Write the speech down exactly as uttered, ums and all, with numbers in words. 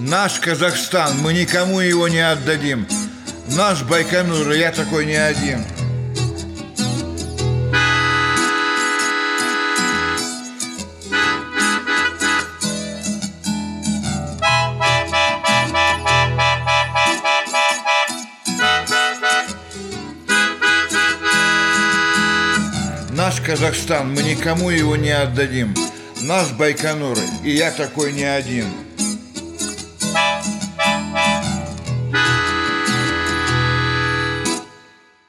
Наш Казахстан, мы никому его не отдадим. Наш Байконур, я такой не один. Наш Казахстан, мы никому его не отдадим. Наш Байконур, и я такой не один.